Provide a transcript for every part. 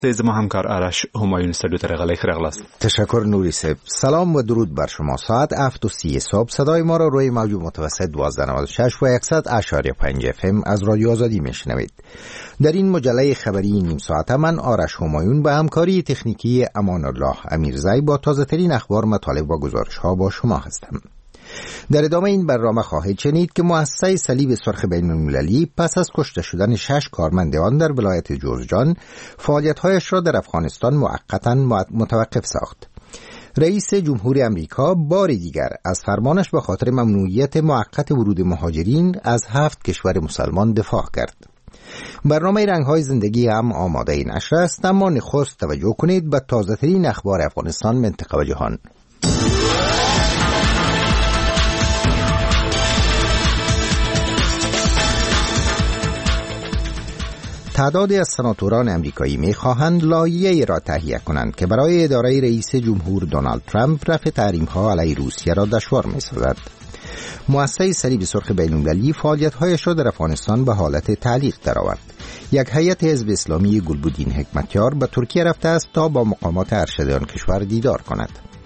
از ما همکار آرش همایون استودیو ترغله خرغلاست. تشکر نوری صاحب. سلام و درود بر شما. ساعت 7:30 صبح صدای ما را روی موج متوسط 1296 و 100.5 FM از رادیو آزادی میشنوید. در این مجله خبری نیم ساعته من آرش همایون به همکاری تکنیکی امان الله امیرزی با تازه ترین اخبار، مطالب و گزارش ها با شما هستم. در ادامه این برنامه خواهید شنید که مؤسسه صلیب سرخ بین‌المللی پس از کشته شدن 6 کارمند آن در ولایت جورجان فعالیت‌هایش را در افغانستان موقتاً متوقف ساخت. رئیس جمهور امریکا بار دیگر از فرمانش به خاطر ممنوعیت موقت ورود مهاجرین از 7 کشور مسلمان دفاع کرد. برنامه رنگ‌های زندگی هم آماده این نشر است، اما نخست توجه کنید به تازه‌ترین اخبار افغانستان، منطقه و جهان. تعدادی از سناتوران امریکایی می‌خواهند لایحه‌ای را تهیه کنند که برای اداره رئیس جمهور دونالد ترامپ رفع تحریم‌ها علیه روسیه را دشوار می‌سازد. مؤسسه صلیب سرخ بین‌المللی فعالیت‌هایش را در افغانستان به حالت تعلیق درآورد. یک هیئت حزب اسلامی گلبدین حکمتیار به ترکیه رفته است تا با مقامات ارشد آن کشور دیدار کند.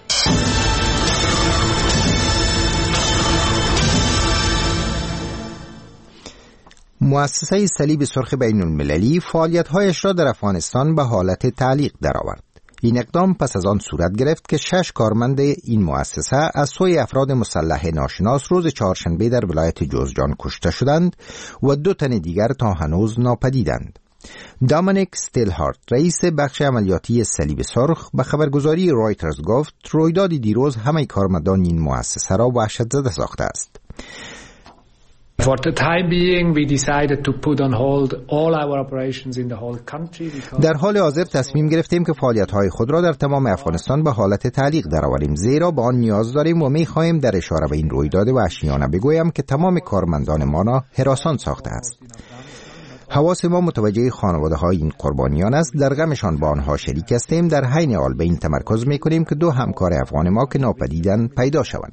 مؤسسه صلیب سرخ بین‌المللی فعالیت‌هایش را در افغانستان به حالت تعلیق درآورد. این اقدام پس از آن صورت گرفت که 6 کارمند این مؤسسه از سوی افراد مسلح ناشناس روز چهارشنبه در ولایت جوزجان کشته شدند و 2 تن دیگر تا هنوز ناپدیدند. دامینیک استیلهارت، رئیس بخش عملیاتی صلیب سرخ، به خبرگزاری رایترز گفت رویداد دیروز همه کارمندان این مؤسسه را وحشت‌زده ساخته است. For the time being, we decided to put on hold all our operations in the whole country. در حال حاضر تصمیم گرفتیم که فعالیت‌های خود را در تمام افغانستان به حالت تعلیق درآوریم، زیرا به آن نیاز داریم و می‌خواهیم در اشاره به این رویداد وحشیانه بگویم که تمام کارمندان ما را هراسان ساخته است. حواس ما متوجه خانواده‌های این قربانیان است، در غمشان با آنها شریک هستیم، در حین حال به این تمرکز می‌کنیم که 2 همکار افغان ما که ناپدیدند پیدا شوند.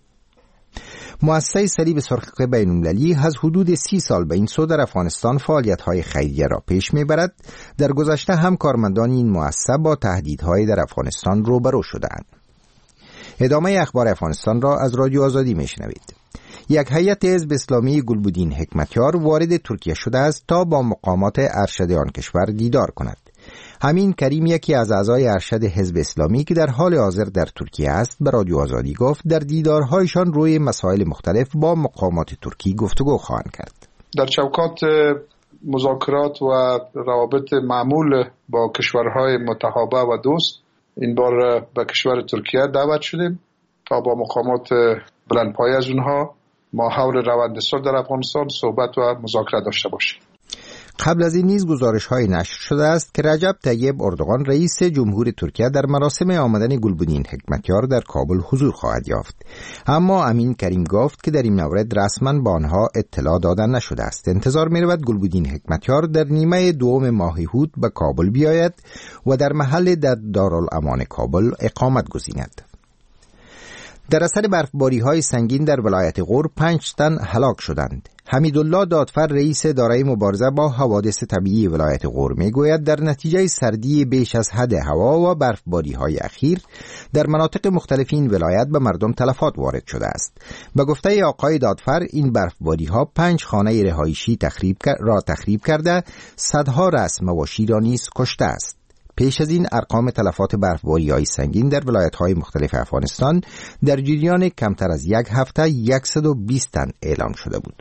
مؤسسه صلیب سرخ بین‌المللی از حدود 30 سال به این سو در افغانستان فعالیت‌های خیریه را پیش می‌برد. در گذشته هم کارمندان این مؤسسه با تهدیدهای در افغانستان روبرو شدند. ادامه اخبار افغانستان را از رادیو آزادی میشنوید. یک هیئت حزب اسلامی گلبدین حکمتیار وارد ترکیه شده است تا با مقامات ارشد آن کشور دیدار کند. همین کریم، یکی از اعضای ارشد حزب اسلامی که در حال حاضر در ترکیه است، به رادیو آزادی گفت در دیدارهایشان روی مسائل مختلف با مقامات ترکی گفتگو خواهند کرد. در چوکات مذاکرات و روابط معمول با کشورهای متحابه و دوست این بار به کشور ترکیه دعوت شدیم تا با مقامات بلندپایه از اونها ما حول روند صلح در افغانستان صحبت و مذاکره داشته باشیم. قبل از این نیز گزارش‌های نشر شده است که رجب طیب اردوغان رئیس جمهور ترکیه در مراسم آمدن گلبدین حکمتیار در کابل حضور خواهد یافت، اما امین کریم گفت که در این مورد رسما به آنها اطلاع داده نشده است. انتظار می‌رود گلبدین حکمتیار در نیمه دوم ماه هوت به کابل بیاید و در محل در دارالامان کابل اقامت گزیند. در اثر برفباری‌های سنگین در ولایت غور 5 تن هلاک شدند. حمیدالله دادفر، رئیس اداره مبارزه با حوادث طبیعی ولایت غور میگوید در نتیجه سردی بیش از حد هوا و برفباری‌های اخیر در مناطق مختلف این ولایت به مردم تلفات وارد شده است. به گفته آقای دادفر این برفباری‌ها 5 خانه رهایشی تخریب کرده، صدها رأس مواشی را نیز کشته است. پیش از این ارقام تلفات برفباری‌های سنگین در ولایت‌های مختلف افغانستان در جریان کمتر از یک هفته 120 تن اعلام شده بود.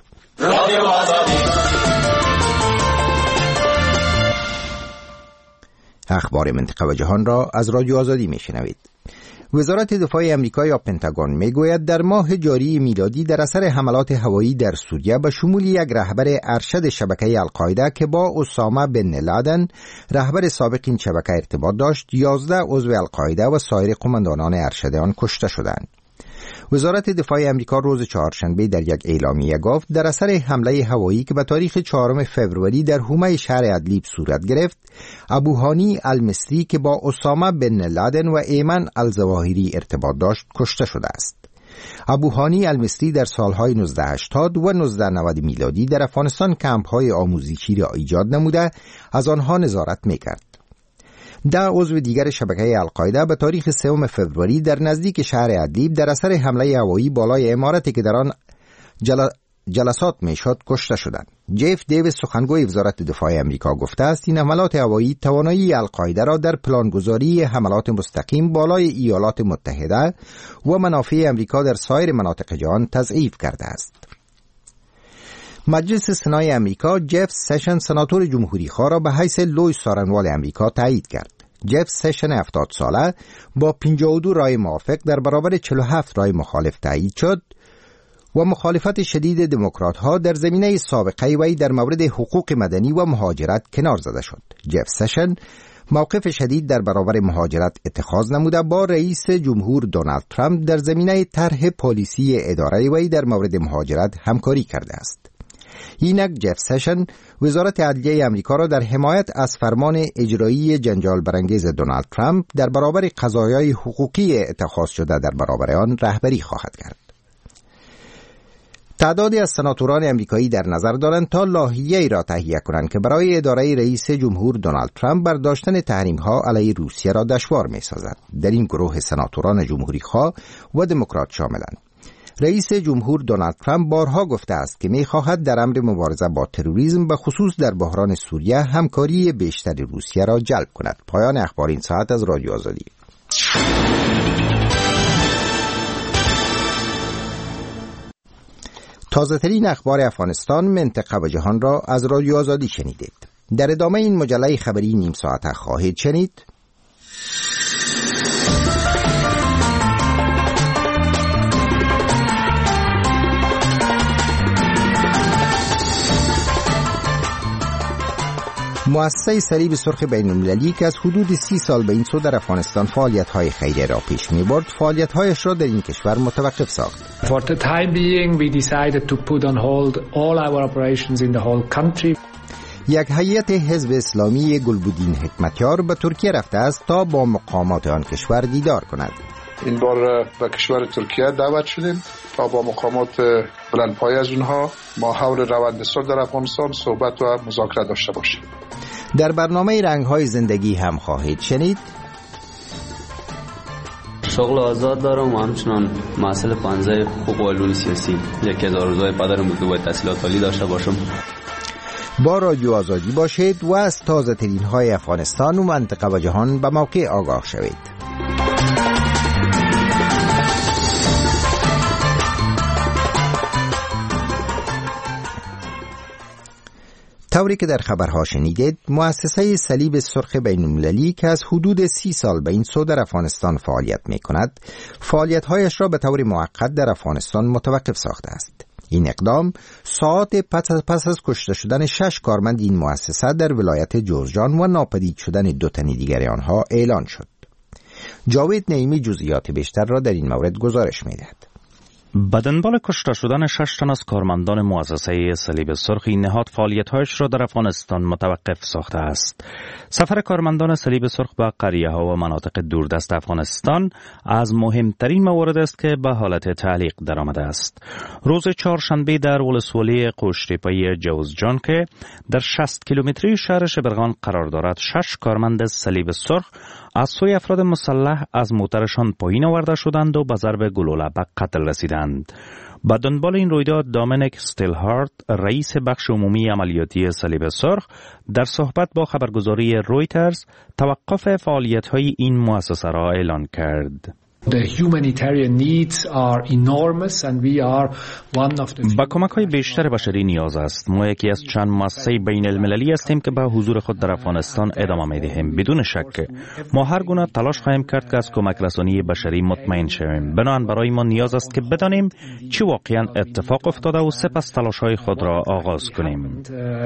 اخبار منطقه و جهان را از رادیو آزادی میشنوید. وزارت دفاع آمریکا یا پنتاگون میگوید در ماه جاری میلادی در اثر حملات هوایی در سوریه به شمول یک رهبر ارشد شبکه القاعده که با اسامه بن لادن رهبر سابق این شبکه ارتباط داشت 11 عضو القاعده و سایر قماندانان ارشد آن کشته شدند. وزارت دفاع آمریکا روز چهارشنبه در یک اعلامیه گفت در اثر حمله هوایی که به تاریخ 4 فوریه در حومه شهر ادلیب صورت گرفت، ابوهانی المصری که با اسامه بن لادن و ایمن الظواهری ارتباط داشت کشته شده است. ابوهانی المصری در سالهای 1980 و 1990 میلادی در افغانستان کمپ‌های آموزشی را ایجاد نموده از آنها نظارت می‌کرد. ده عضو دیگر شبکه القاعده به تاریخ 3 فوریه در نزدیک شهر ادلیب در اثر حمله هوایی بالای عمارتی که در آن جلسات میشد کشته شدند. جف دیویس سخنگوی وزارت دفاع امریکا گفته است این حملات هوایی توانایی القاعده را در پلانگذاری حملات مستقیم بالای ایالات متحده و منافع امریکا در سایر مناطق جهان تضعیف کرده است. مجلس سنای امریکا جف سشن سناتور جمهوری خواه را به حیث لوی سارنوال امریکا تایید کرد. جف سشن 70 ساله با 52 رای موافق در برابر 47 رای مخالف تایید شد و مخالفت شدید دموکرات ها در زمینه سابقه وی در مورد حقوق مدنی و مهاجرت کنار زده شد. جف سشن موقف شدید در برابر مهاجرت اتخاذ نموده با رئیس جمهور دونالد ترامپ در زمینه طرح پالیسی اداره وی در مورد مهاجرت همکاری کرده است. اینک جف سشن وزارت عدلیه امریکا را در حمایت از فرمان اجرایی جنجال برانگیز دونالد ترامپ در برابر قضایای حقوقی اتخاذ شده در برابر آن رهبری خواهد کرد. تعدادی از سناتوران امریکایی در نظر دارند تا لایحه‌ای را تهیه کنند که برای اداره رئیس جمهور دونالد ترامپ برداشتن تحریم‌ها علیه روسیه را دشوار می‌سازد. در این گروه سناتوران جمهوری خواه و دموکرات شاملند. رئیس جمهور دونالد ترامپ بارها گفته است که می‌خواهد در امر مبارزه با تروریسم به خصوص در بحران سوریه همکاری بیشتر روسیه را جلب کند. پایان اخبار این ساعت از رادیو آزادی. تازه ترین اخبار افغانستان، منطقه و جهان را از رادیو آزادی شنیدید. در ادامه این مجله خبری نیم ساعته خواهید شنید: مؤسسه صلیب سرخ بین‌المللی که از حدود 30 سال به این سو در افغانستان فعالیت‌های خیریه را پیش می‌برد، فعالیت‌هایش را در این کشور متوقف ساخت. For the time being we decided to put on hold all our operations in the whole country. یک هیئت حزب اسلامی گلبودین حکمتیار به ترکیه رفته است تا با مقامات آن کشور دیدار کند. این بار به کشور ترکیه دعوت شدیم تا با مقامات بلندپایه از اونها ما حول روند صلح در افغانستان صحبت و مذاکره داشته باشیم. در برنامه رنگ‌های زندگی هم خواهید شنید: شغل آزاد دارم و همچنان محصل 15 حقوق و علوم سیاسی. یکی از آرزوهای پدرم بود که باید تحصیلات عالی داشته باشم. با رادیو آزادی باشید و از تازه ترین های افغانستان و منطقه و جهان به موقع آگاه شوید. طوری که در خبرها شنیدید، مؤسسه صلیب سرخ بین‌المللی که از حدود 30 سال به این سو در افغانستان فعالیت می کند، فعالیت‌هایش را به طور موقت در افغانستان متوقف ساخته است. این اقدام ساعات پس از کشته شدن 6 کارمند این مؤسسه در ولایت جوزجان و ناپدید شدن 2 تن دیگر آنها اعلان شد. جاوید نعیمی جزئیات بیشتر را در این مورد گزارش می‌دهد. به دنبال کشته شدن 6 تن از کارمندان مؤسسه صلیب سرخ، این نهاد فعالیت‌هایش را در افغانستان متوقف ساخته است. سفر کارمندان صلیب سرخ به قریه‌ها و مناطق دوردست افغانستان از مهمترین موارد است که به حالت تعلیق درآمده است. روز چهارشنبه در ولسوالی قوشتیپه جوزجان که در 60 کیلومتری شهر شبرغان قرار دارد، 6 کارمند صلیب سرخ از سوی افراد مسلح از موترشان پایین آورده شدند و به ضرب گلوله به قتل رسیدند. به دنبال این رویداد دامینیک استیلهارت، رئیس بخش عمومی عملیاتی صلیب سرخ، در صحبت با خبرگزاری رویترز توقف فعالیت‌های این مؤسسه را اعلان کرد. با کمک‌های بیشتر بشری نیاز است. ما یکی از چند مؤسسه بین المللی هستیم که به حضور خود در افغانستان ادامه می‌دهیم. بدون شک ما هر گونه تلاش خواهیم کرد که از کمک رسانی بشری مطمئن شویم. بنابراین برای ما نیاز است که بدانیم چه واقعاً اتفاق افتاده و سپس تلاش‌های خود را آغاز کنیم.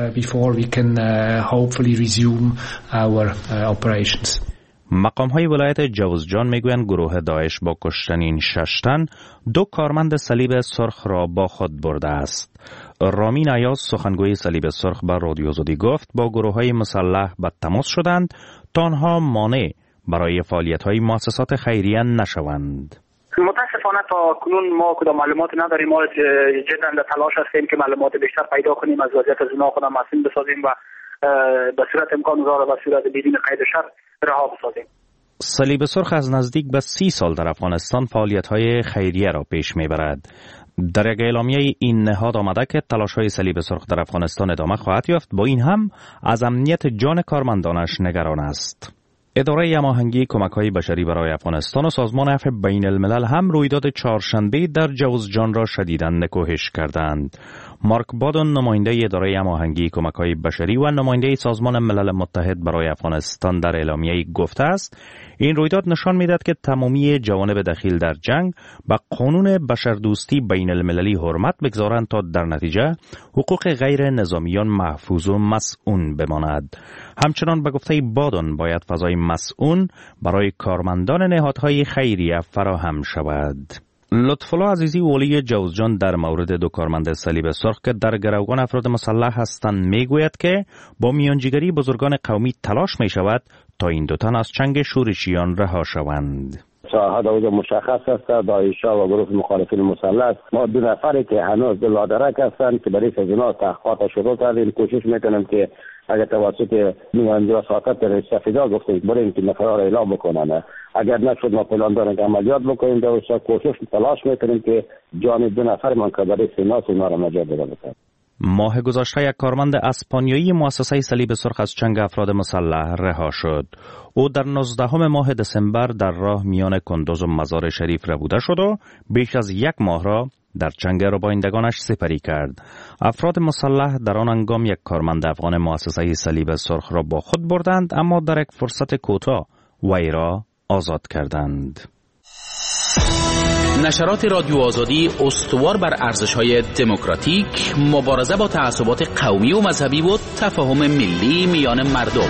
مقام‌های ولایت جوزجان میگویند گروه داعش با کشتن این 6 تن 2 کارمند صلیب سرخ را با خود برده است. رامین ایاز، سخنگوی صلیب سرخ، به رادیو آزادی گفت با گروه‌های مسلح به تماس شدند تا آنها مانع برای فعالیت‌های مؤسسات خیریه نشوند. متاسفانه تا کنون ما کدام معلوماتی نداریم. ما جدا در تلاش هستیم که معلومات بیشتر پیدا کنیم، از وضعیت از اونا خودم مسئول بسازیم و به صورت امکان داره به صورت بدون قید شرط رها بسازیم. صلیب سرخ از نزدیک به 30 سال در افغانستان فعالیت‌های خیریه را پیش می‌برد. در یک اعلامیه این نهاد آمده که تلاش‌های صلیب سرخ در افغانستان ادامه خواهد یافت، با این هم از امنیت جان کارمندانش نگران است. اداره هماهنگی کمک‌های بشری برای افغانستان و سازمان عفو بین الملل هم رویداد چهارشنبه در جوزجان را شدیداً نکوهش کردند. مارک بادون، نماینده اداره هماهنگی کمک‌های بشری و نماینده سازمان ملل متحد برای افغانستان در اعلامیه گفته است این رویداد نشان می‌دهد که تمامی جوانب دخیل در جنگ به قانون بشردوستی بین المللی حرمت بگذارند تا در نتیجه حقوق غیر نظامیان محفوظ و مسئول بماند. همچنان به گفته بادون باید فضای مسئول برای کارمندان نهادهای خیریه فراهم شود. لطفالله عزیزی، والی جوزجان، در مورد دو کارمند صلیب سرخ که در گروگان افراد مسلح هستند میگوید که با میانجیگری بزرگان قومی تلاش می شود تا این دو تن از چنگ شورشیان رها شوند. هدف مشخص است. داعش‌ها و گروه مخالفین مسلح ما دو نفری که هنوز دلادرک هستند که برای سزنا تحقیقات شروع کردیم. کوشش میکنیم که اگر توسط نماینده ساکت رئیس سفیدا گفتیم بریم که نفرها را اعلام بکنن، اگر نشد ما پلان داریم که عملیات بکنیم. در کوشش تلاش میکنیم که جان دو نفر من که برای سیناس اونا را نجات بده. ماه گذشته یک کارمند اسپانیایی مؤسسه صلیب سرخ از چنگ افراد مسلح رها شد. او در 19 ماه دسامبر در راه میان کندوز و مزار شریف ربوده شد و بیش از یک ماه را در چنگ ربایندگانش سپری کرد. افراد مسلح در آن هنگام یک کارمند افغان مؤسسه صلیب سرخ را با خود بردند، اما در یک فرصت کوتاه وی را آزاد کردند. نشرات رادیو آزادی استوار بر ارزش‌های دموکراتیک، مبارزه با تعصبات قومی و مذهبی و تفاهم ملی میان مردم.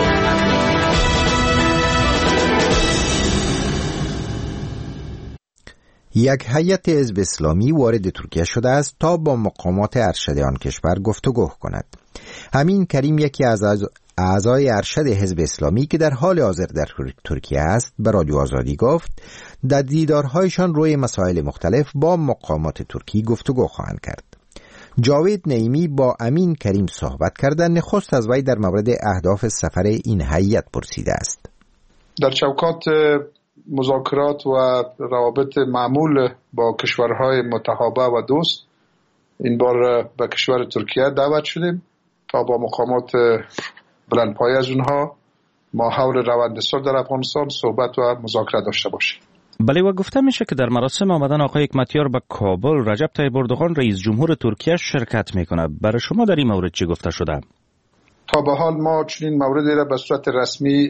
یک هیئت حزب اسلامی وارد ترکیه شده است تا با مقامات ارشد آن کشور گفتگو کند. امین کریم، یکی از اعضای ارشد حزب اسلامی که در حال حاضر در ترکیه است، به رادیو آزادی گفت در دیدارهایشان روی مسائل مختلف با مقامات ترکی گفتگو خواهند کرد. جاوید نعیمی با امین کریم صحبت کردن نخست از وی در مورد اهداف سفر این هیئت پرسیده است. در چوکات مذاکرات و روابط معمول با کشورهای متحابه و دوست این بار به کشور ترکیه دعوت شدیم تا با مقامات بلندپایه از اونها ما حول روند صلح در افغانستان صحبت و مذاکره داشته باشیم. بله، و گفته میشه که در مراسم آمدن آقای حکمتیار به کابل رجب طیب اردوغان رئیس جمهور ترکیه شرکت میکنه. برای شما در این مورد چی گفته شده؟ تا به حال ما چنین موردی را به صورت رسمی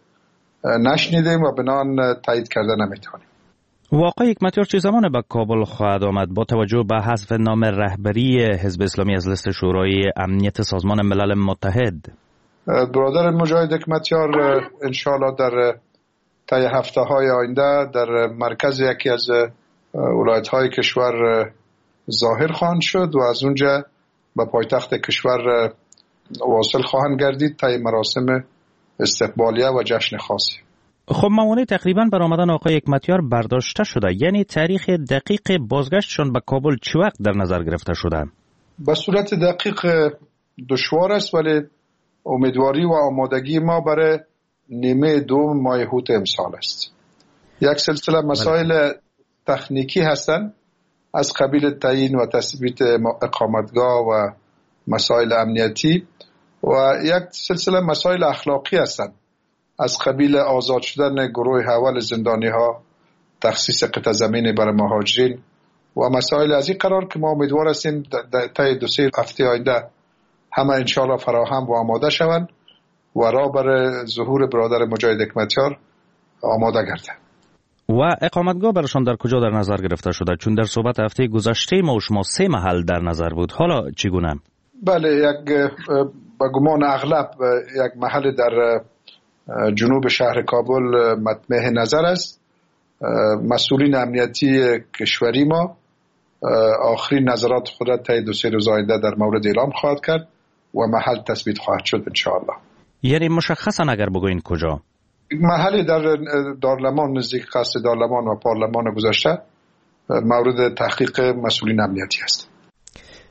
نشنیدیم و بنان تایید کرده نمیتونیم. آقای حکمتیار چه زمان به کابل خواهد آمد با توجه به حذف نام رهبری حزب اسلامی از لیست شورای امنیت سازمان ملل متحد؟ برادر مجاهد حکمتیار انشاءالله در طی هفته‌های آینده در مرکز یکی از ولایت‌های کشور ظاهر خواهند شد و از اونجا به پایتخت کشور واصل خواهند گردید طی مراسم استقبالیه و جشن خاصی. خب موانع تقریبا بر آمدن آقای حکمتیار برداشته شده، یعنی تاریخ دقیق بازگشتشان به کابل چه وقت در نظر گرفته شده؟ به صورت دقیق دشوار است، ولی امیدواری و آمادگی ما برای نیمه دوم ماه هوت امسال است. یک سلسله مسائل تکنیکی هستند از قبیل تعیین و تثبیت اقامتگاه و مسائل امنیتی و یک سلسله مسائل اخلاقی هستند از قبیل آزاد شدن گروه اول زندانی ها، تخصیص قطع زمین برای مهاجرین و مسائل از این قرار که ما امیدوار هستیم طی 2-3 هفته آینده همه انشاءالله فراهم و آماده شوند و راه برای ظهور برادر مجاهد حکمتیار آماده گردد. و اقامتگاه برشان در کجا در نظر گرفته شده؟ چون در صحبت هفته گذشته ما و شما 3 محل در نظر بود، حالا چگونه؟ بله، یک به گمان اغلب یک محل در جنوب شهر کابل مطمع نظر است. مسئولین امنیتی کشوری ما آخرین نظرات خود را طی 2-3 روز آینده در مورد اعلام خواهد کرد و محل تثبیت خواهد شد انشاءالله. یعنی مشخصا اگر بگوین کجا؟ محلی در دارلمان نزدیک قصر دارلمان و پارلمان گذشته مورد تحقیق مسئولین امنیتی است.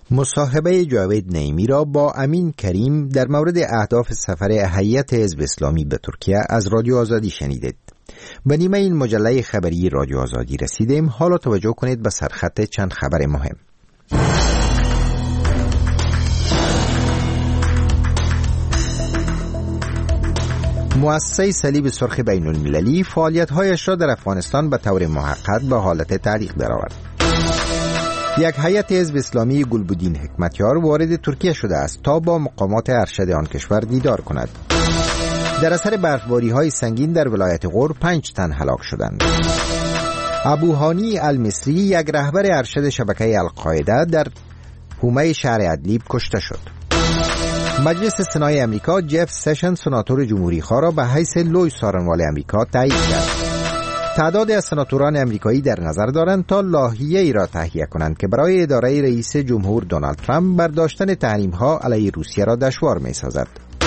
مصاحبه جاوید نعیمی را با امین کریم در مورد اهداف سفر هیئت حزب اسلامی به ترکیه از رادیو آزادی شنیدید. به نیمه این مجله خبری رادیو آزادی رسیدیم. حالا توجه کنید به سرخط چند خبر مهم. مؤسسه صلیب سرخ بین المللی فعالیت‌هایش را در افغانستان به طور موقت به حالت تعلیق درآورد. یک هیئت حزب اسلامی گلبدین حکمتیار وارد ترکیه شده است تا با مقامات ارشد آن کشور دیدار کند. در اثر برفباری‌های سنگین در ولایت غور 5 تن هلاک شدند. ابوهانی المصری، یک رهبر ارشد شبکه القاعده، در حومه شهر ادلیب کشته شد. مجلس سنای امریکا جف سشن، سناتور جمهوری خواه را به حیث لوی سارنوال امریکا تعیین کرد. تعداد از سناتوران امریکایی در نظر دارند تا لایحه‌ای را تهیه کنند که برای اداره رئیس جمهور دونالد ترامپ برداشتن تحریم‌ها علیه روسیه را دشوار می‌سازد.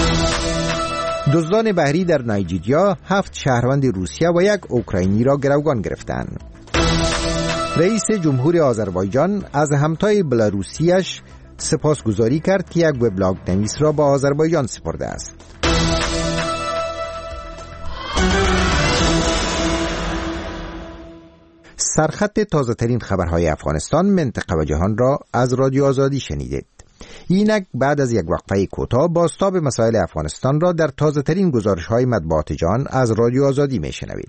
دزدان بحری در نایجیریا 7 شهروند روسیه و 1 اوکراینی را گروگان گرفتند. رئیس جمهور آذربایجان از همتای بلاروسیش سپاسگزاری کرد که یک وبلاگ نویس را به آذربایجان سپرده است. سرخط تازه ترین خبرهای افغانستان، منطقه و جهان را از رادیو آزادی شنیدید. اینک بعد از یک وقفه کوتاه بازتاب مسائل افغانستان را در تازه ترین گزارش های مطبوعات جهان از رادیو آزادی می شنوید.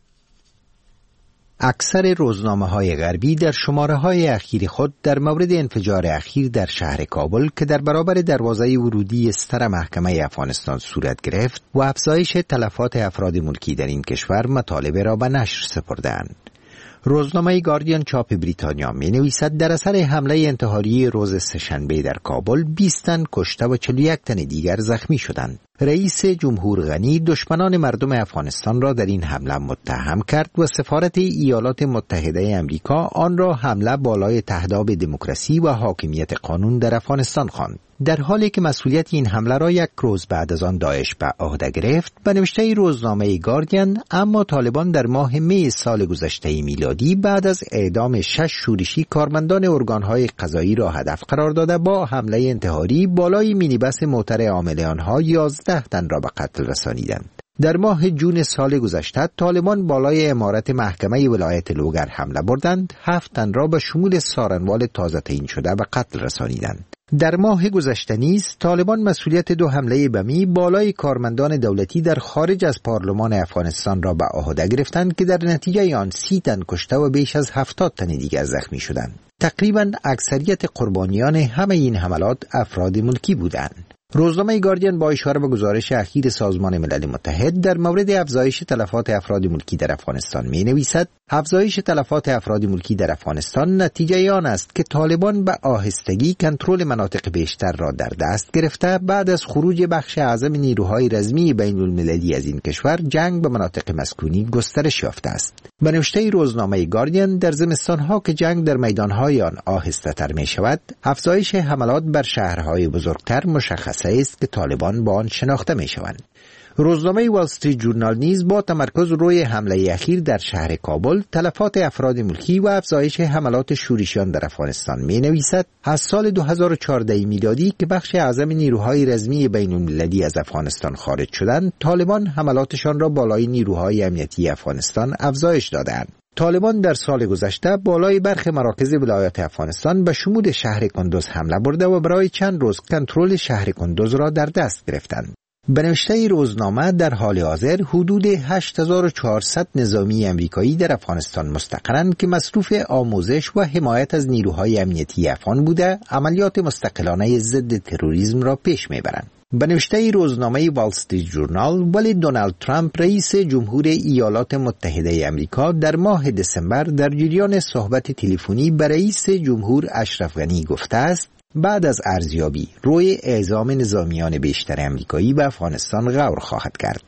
اکثر روزنامه های غربی در شماره های اخیر خود در مورد انفجار اخیر در شهر کابل که در برابر دروازه ورودی استر محکمه افغانستان صورت گرفت و افزایش تلفات افراد ملکی در این کشور مطالب را به نشر سپردند. روزنامه گاردین چاپ بریتانیا می نویسد در اثر حمله انتحاری روز سه‌شنبه در کابل 20 تن کشته و 41 تن دیگر زخمی شدند. رئیس جمهور غنی دشمنان مردم افغانستان را در این حمله متهم کرد و سفارت ایالات متحده امریکا آن را حمله بالای تهداب دموکراسی و حاکمیت قانون در افغانستان خواند. در حالی که مسئولیت این حمله را 1 روز بعد از آن داعش به عهده گرفت، به نوشته روزنامه گاردین، اما طالبان در ماه می سال گذشته میلادی بعد از اعدام 6 شورشی کارمندان ارگانهای قضایی را هدف قرار داده با حمله انتحاری بالای مینیبس موتر عامل آنها 11 تن را به قتل رسانیدند. در ماه جون سال گذشته طالبان بالای عمارت محکمه ولایت لوگر حمله بردند، 7 تن را به شمول سارنوال تازه تعیین شده به قتل رسانیدند. در ماه گذشته نیز طالبان مسئولیت 2 حمله بمی بالای کارمندان دولتی در خارج از پارلمان افغانستان را به عهده گرفتند که در نتیجه آن 30 تن کشته و بیش از 70 تن دیگر زخمی شدند. تقریباً اکثریت قربانیان همه این حملات افراد ملکی بودند. روزنامه گاردین با اشاره به گزارش اخیر سازمان ملل متحد در مورد افزایش تلفات افراد ملکی در افغانستان می نویسد: افزایش تلفات افراد ملکی در افغانستان نتیجه آن است که طالبان به آهستگی کنترل مناطق بیشتر را در دست گرفته بعد از خروج بخش اعظم نیروهای رزمی بین المللی از این کشور. جنگ به مناطق مسکونی گسترش یافته است. به نوشته روزنامه گاردین، در زمستانها که جنگ در میدانهای آن آهسته تر می شود، افزایش حملات بر شهرهای بزرگتر مشخص است که طالبان با آن شناخته می شوند. روزنامه وال استریت جورنال نیز با تمرکز روی حمله اخیر در شهر کابل، تلفات افراد ملکی و افزایش حملات شورشیان در افغانستان می نویسد: از سال 2014 میلادی که بخش اعظم نیروهای رزمی بین المللی از افغانستان خارج شدند، طالبان حملاتشان را بالای نیروهای امنیتی افغانستان افزایش دادند. طالبان در سال گذشته بالای برخی مراکز ولایت افغانستان به شمول شهر کندوز حمله برده و برای چند روز کنترل شهر کندوز را در دست گرفتند. به نوشته روزنامه، در حال حاضر حدود 8400 نظامی امریکایی در افغانستان مستقرند که مصروف آموزش و حمایت از نیروهای امنیتی افغان بوده عملیات مستقلانه ضد تروریسم را پیش میبرند. به نوشته روزنامه وال استریت جورنال، ولی دونالد ترامپ رئیس جمهور ایالات متحده امریکا در ماه دسامبر در جریان صحبت تلفنی با رئیس جمهور اشرف غنی گفته است بعد از ارزیابی روی اعزام نظامیان بیشتر امریکایی به افغانستان غور خواهد کرد.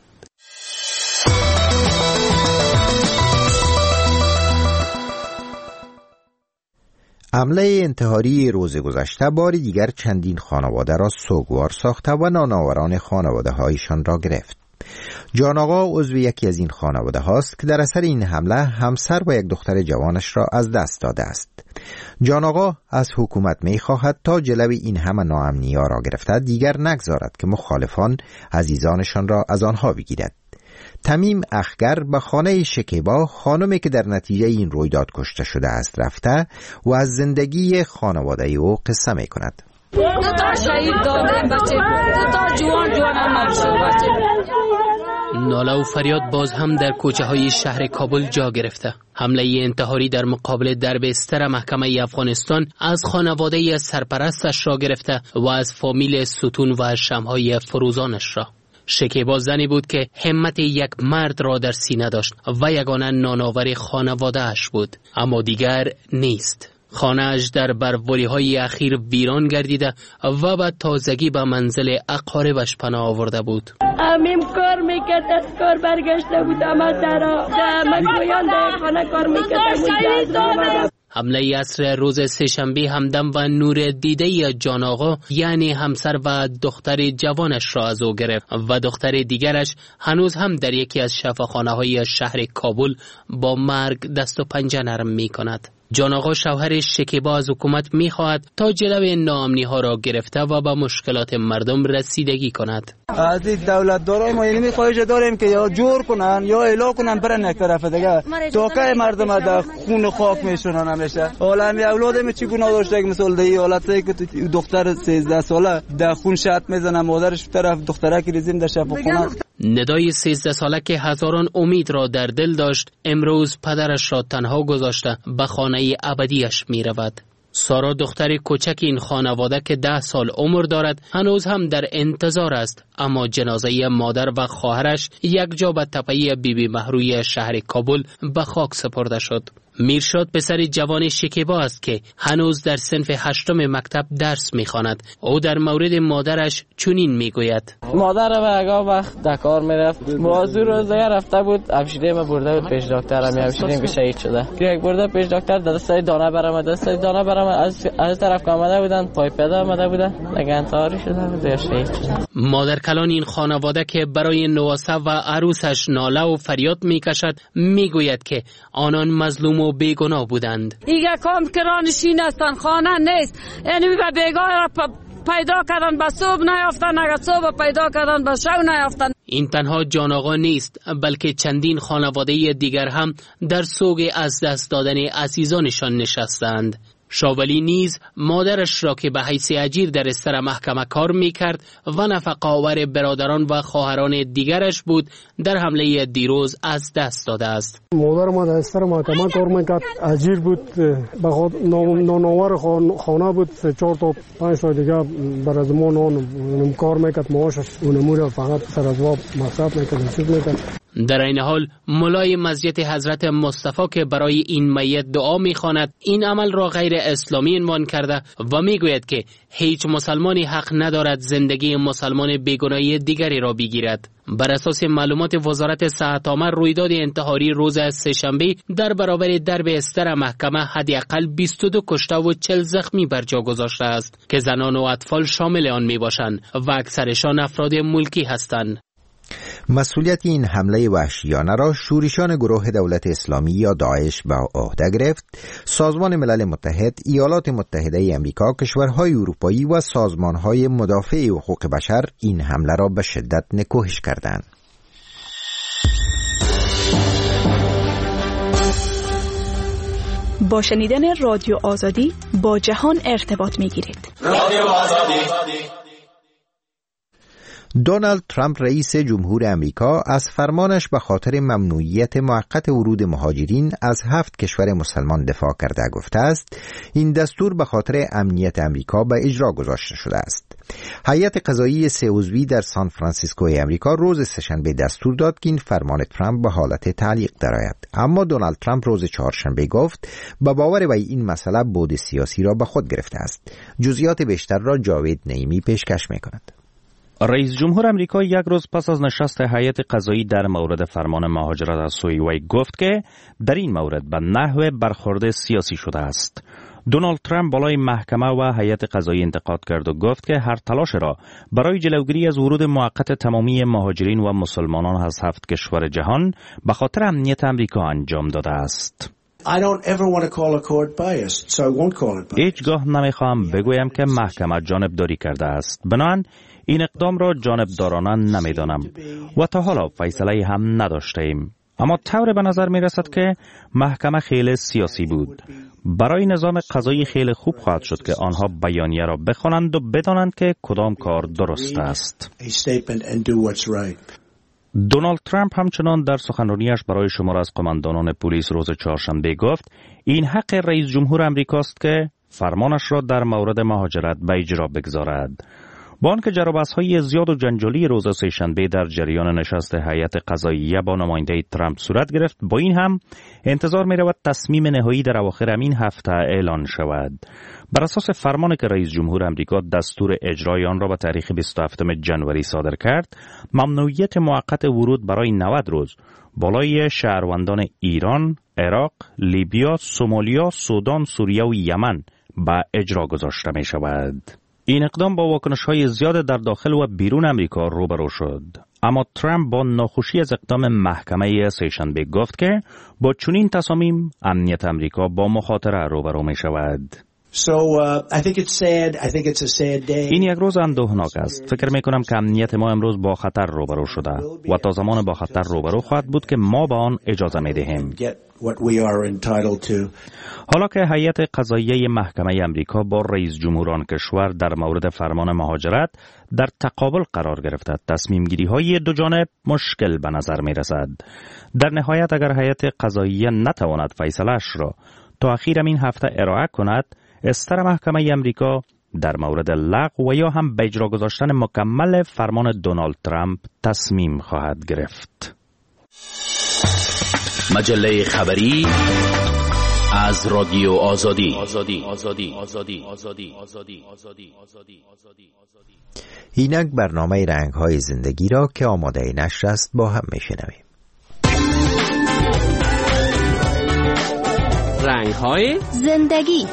حمله انتحاری روز گذشته بار دیگر چندین خانواده را سوگوار ساخته و نانآوران خانواده هایشان را گرفت. جان آقا عضو یکی از این خانواده هاست که در اثر این حمله همسر و یک دختر جوانش را از دست داده است. جان آقا از حکومت می خواهد تا جلوی این همه ناامنی‌ها را گرفته دیگر نگذارد که مخالفان عزیزانشان را از آنها بگیرد. تمیم اخگر به خانه شکیبا، خانمی که در نتیجه این رویداد کشته شده است، رفته و از زندگی خانواده او قصه می کند. ناله و فریاد باز هم در کوچه های شهر کابل جا گرفته. حمله انتحاری در مقابل درب استر محکمه افغانستان از خانواده سرپرستش را گرفته و از فامیل ستون و شمعهای فروزانش را. شکیبا زنی بود که همت یک مرد را در سینه داشت و یگانه نانآور خانواده اش بود، اما دیگر نیست. خانه‌اش در برف‌باری‌های اخیر ویران گردیده و بعد تازگی به منزل اقاربش پناه آورده بود. امیم کار میکرد، از کار برگشته بود، اما در مکویان در خانه کار میکرد. حمله عصر روز سه‌شنبه همدم و نور دیده جان آقا یعنی همسر و دختر جوانش را از او گرفت و دختر دیگرش هنوز هم در یکی از شفاخانه‌های شهر کابل با مرگ دست و پنجه نرم می‌کند. جان آقا شوهر شکیبا از حکومت می‌خواهد تا جلوی ناامنی‌ها را گرفته و به مشکلات مردم رسیدگی کند. از این دولت دارای ما یعنی خواهش داریم که یا جور کنن یا اعلام کنن برن یک طرف دیگه. توکای مردم در خون خاک میشونن همیشه. حالا می اولادم چی گناه داشته که مثلا دی حالتی که دختر 13 ساله در خون شات میزنه، مادرش طرف دختره که ریزیم در شفاخانه. ندای 13 ساله که هزاران امید را در دل داشت امروز پدرش را تنها گذاشته به خانه ابدیش می رود. سارا دختر کوچک این خانواده که 10 سال عمر دارد هنوز هم در انتظار است، اما جنازه مادر و خواهرش یک جا به تپه بیبی مهروی شهر کابل به خاک سپرده شد. میرشاد پسر جوان شکیبا است که هنوز در صنف 8 مکتب درس میخواند. او در مورد مادرش چنین میگوید: مادر و اگه وقت در کار میرفت، موضوع روزه رفته بود، همشیره ما برده بود پیش دکتر، همشیره که شهید شده. یک برده پیش دکتر دستای دانه برام از طرف آمده بودن، پای پیدا آمده بودن، دیگه انتحاری شده بود یا شهید شده. مادر کلان این خانواده که برای نواسه و عروسش ناله و فریاد میکشد میگوید که آنان مظلوم و بیگناه بودند. دیگه کام کرانشین هستن، خانه نیست، یعنی به بیگاه را پیدا کردن، به صبح نیافتن، اگر صبح پیدا کردن به شب نیافتن. این تنها جان آقا نیست، بلکه چندین خانواده دیگر هم در سوگ از دست دادن عزیزانشان نشستند. شاولی نیز مادرش را که به حیث اجیر در استر محکمه کار میکرد و نفقه آور برادران و خواهران دیگرش بود در حمله دیروز از دست داده است. مادر ما در استر محکمه کار میکرد، اجیر بود، به خود نانآور خانه بود، 4 تا 5 سال دیگه بر از ما نان کار میکرد، معاشش اونمور فقط سر از واب مصرف میکرد. در این حال مولای مسجد حضرت مصطفی که برای این میت دعا میخواند این عمل را غیر اسلامی عنوان کرده و میگوید که هیچ مسلمانی حق ندارد زندگی مسلمان بیگناهی دیگری را بگیرد. بر اساس معلومات وزارت صحت عامه رویداد انتحاری روز سه‌شنبه در برابر درب استر محکمه حداقل 22 کشته و 40 زخمی بر جا گذاشته است که زنان و اطفال شامل آن میباشند و اکثرشان افراد ملکی هستند. مسئولیت این حمله وحشیانه را شورشان گروه دولت اسلامی یا داعش به عهده گرفت. سازمان ملل متحد، ایالات متحده امریکا، کشورهای اروپایی و سازمانهای مدافع حقوق بشر این حمله را به شدت نکوهش کردند. با شنیدن رادیو آزادی با جهان ارتباط می‌گیرید. رادیو آزادی. دونالد ترامپ رئیس جمهور امریکا از فرمانش به خاطر ممنوعیت موقت ورود مهاجرین از 7 کشور مسلمان دفاع کرده گفته است این دستور به خاطر امنیت امریکا به اجرا گذاشته شده است. هیئت قضایی 3 عضوی در سان فرانسیسکو امریکا روز سه‌شنبه دستور داد که این فرمان ترامپ به حالت تعلیق درآید، اما دونالد ترامپ روز چهارشنبه گفت به باور وی این مسئله بعد سیاسی را به خود گرفته است. جزئیات بیشتر را جاوید نعیمی پیشکش می‌کند. رئیس جمهور امریکا یک روز پس از نشست هیئت قضایی در مورد فرمان مهاجرت از سوی وی گفت که در این مورد به نحو برخورد سیاسی شده است. دونالد ترامپ بالای محکمه و هیئت قضایی انتقاد کرد و گفت که هر تلاش را برای جلوگیری از ورود موقت تمامی مهاجرین و مسلمانان از 7 کشور جهان به خاطر امنیت امریکا انجام داده است. هیچگاه نمیخواهم بگویم که محکمه جانبداری کرده است. بنابراین این اقدام را جانبدارانه نمیدانم و تا حالا فیصله هم نداشتیم. اما طور به نظر می رسد که محکمه خیلی سیاسی بود. برای نظام قضایی خیلی خوب خواهد شد که آنها بیانیه را بخوانند و بدانند که کدام کار درست است. دونالد ترامپ همچنان در سخنرانیش برای شمار از قماندانان پلیس روز چهارشنبه گفت این حق رئیس جمهور امریکاست که فرمانش را در مورد مهاجرت به اجرا بگذارد. با آنکه جر و بحث‌های زیاد و جنجالی روز سه‌شنبه در جریان نشست هیئت قضاییه با نماینده ترامپ صورت گرفت، با این هم انتظار می‌رود تصمیم نهایی در اواخر این هفته اعلان شود. بر اساس فرمانی که رئیس جمهور امریکا دستور اجرای آن را به تاریخ 27 جنوری صادر کرد، ممنوعیت موقت ورود برای 90 روز بالای شهروندان ایران، عراق، لیبیا، سومالیا، سودان، سوریه و یمن به اجرا گذاشته می شود. این اقدام با واکنش‌های زیاد در داخل و بیرون امریکا روبرو شد. اما ترامپ با ناخوشی از اقدام محکمه سه‌شنبه گفت که با چنین تصامیم امنیت امریکا با مخاطره روبرو می شود. این یک روز اندوهناک است. فکر می کنم که امنیت ما امروز با خطر روبرو شده و تا زمان با خطر روبرو خواهد بود که ما به آن اجازه می دهیم. حالا که هیئت قضاییه محکمه امریکا با رئیس جمهوران کشور در مورد فرمان مهاجرت در تقابل قرار گرفته، تصمیم گیری های دو جانب مشکل به نظر می رسد. در نهایت اگر هیئت قضاییه نتواند فیصله‌اش را تا اخیر این هفته ارائه کند، استر محکمه امریکا در مورد لغو و یا هم به اجرا گذاشتن مکمل فرمان دونالد ترامپ تصمیم خواهد گرفت. مجله خبری از رادیو آزادی. اینک برنامه رنگ‌های زندگی را که آماده نشر است با هم میشنویم. رنگ‌های زندگی.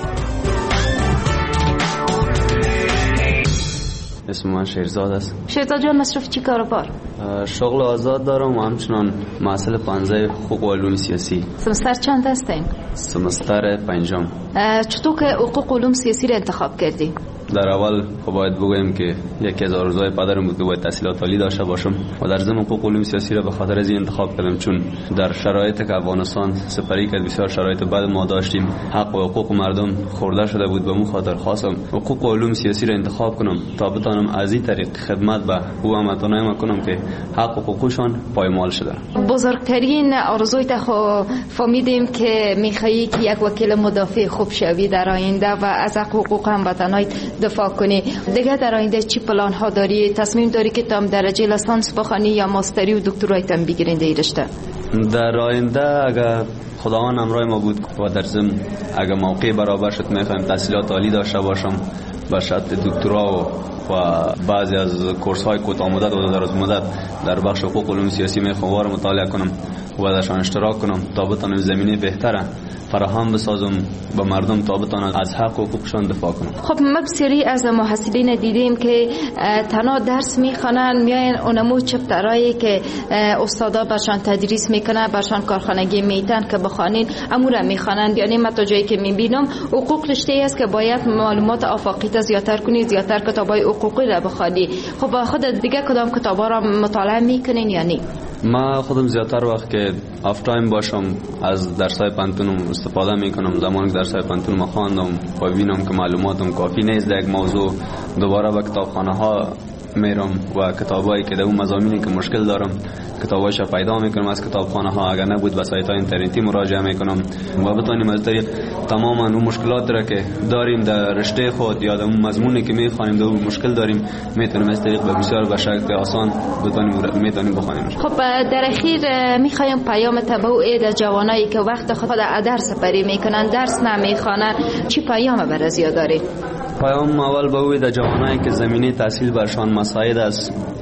اسم من شیرزاد است. شیرزاد جان مصرف چی کار و بار؟ شغل آزاد دارم و همچنان محصل 15 حقوق و علوم سیاسی. سمستر چند هستین؟ سمستر 5. چطور که حقوق و علوم سیاسی را انتخاب کردی؟ در اول باید بگویم که یکی از آرزوهای پدرم بود که باید تحصیلات عالی داشته باشم و در ضمن حقوق علوم سیاسی را به خاطر از این انتخاب کردم، چون در شرایطی که افغانستان سپری کرد بسیار شرایط بد ما داشتیم، حق و حقوق مردم خورده شده بود. به اون خاطر خواستم حقوق و علوم سیاسی را انتخاب کنم تا بتونم از این طریق خدمت به او هموطنانم کنم که حق و حقوقشان پایمال شده. بزرگترین آرزویت خو فهمیدیم که میخوایی که یک وکیل مدافع خوب شوی در آینده و از حقوق هموطنان دفاع کنی. دیگه در آینده چی پلان ها داری؟ تصمیم داری که تام درجه لیسانس بخوانی یا ماستری و دکترای تام بگیرین در رشته؟ در آینده اگر خداوند همراه ما بود و در ضمن اگر موقع برابر شد میخوایم تحصیلات عالی داشته باشم به شرط دکترا و بعضی از کورس های کوتاه مدت و دراز مدت در بخش حقوق علوم سیاسی میخوام مطالعه کنم و درشان اشتراک کنم تا بتونم زمینه بهتره فراهم بسازم به مردم تا بتونن از حق و حقوقشان دفاع کنن. خب ما بسیاری از محصلین دیدیم که تنها درس میخوانن، میاین اونمو چپترایی که استادا برشان تدریس میکنه برشان کارخانگی میتن که بخوانین امور میخوانن. یعنی من تا جایی که میبینم حقوق رشته است که باید معلومات آفاقیت زیادتر کنی، زیادتر کتابای حقوقی را بخوانی. خب خود دیگه کدام کتابا را مطالعه میکنین یا نه؟ ما خودم زیادتر وقت که آف تایم باشم از درسای پانتونم استفاده میکنم. زمانی که درسای پانتونم خواندم و ببینم که معلوماتم کافی نیست در یک موضوع، دوباره به کتابخانه ها میرم و کتابایی که در اون مضامینی که مشکل دارم کتابایش پیدا میکنم از کتابخانه ها، اگر نبود به سایت های اینترنتی مراجعه میکنم و بتونیم از طریق تماما اون مشکلات را که داریم در رشته خود یا در اون مضمونی که میخوانیم در اون مشکل داریم میتونیم از طریق بسیار به شکل آسان میتونیم بخوانیم. خب در اخیر میخوایم پیام تبعی در جوانایی که وقت خود درس سپری میکنن درس نمیخوانن چی پیام برای داری؟ پیام اول به در جوانایی که زمینه تحصیل برشان مساعد است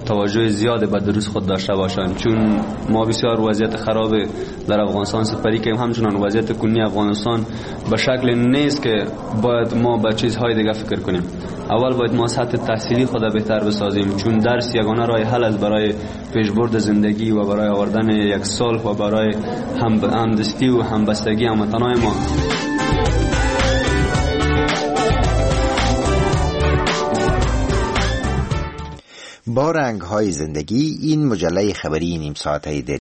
توجه زیاد به دروس خود داشته باشند، چون ما بسیار وضعیت خراب در افغانستان سپری که همچنان وضعیت کنونی افغانستان به شکل نیست که باید ما به چیزهای دیگه فکر کنیم. اول باید ما سطح تحصیلی خود بهتر بسازیم، چون درس یگانه راه حل است برای پیشبرد زندگی و برای آوردن یک صلح و برای همدستی و همبستگی هموطنان ما. با رنگ‌های زندگی، این مجله خبری نیم ساعته